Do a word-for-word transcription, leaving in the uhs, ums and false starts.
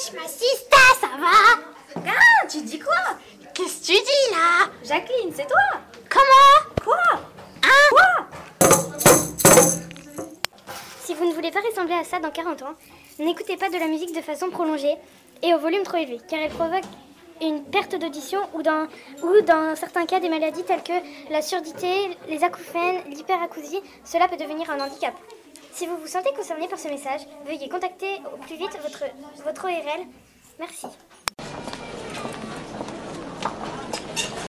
Wesh, ma sista, ça va? Ah, tu dis quoi? Qu'est-ce que tu dis là? Jacqueline, c'est toi? Comment? Quoi? Hein? Quoi? Si vous ne voulez pas ressembler à ça dans quarante ans, n'écoutez pas de la musique de façon prolongée et au volume trop élevé, car elle provoque une perte d'audition ou dans, ou dans certains cas des maladies telles que la surdité, les acouphènes, l'hyperacousie. Cela peut devenir un handicap. Si vous vous sentez concerné par ce message, veuillez contacter au plus vite votre, votre O R L. Merci.